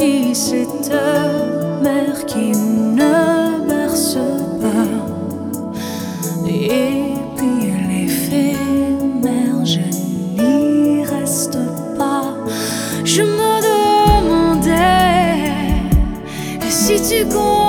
qui cette mer qui ne berce pas. Et puis l'éphémère, je n'y reste pas. Je me demandais si tu comptes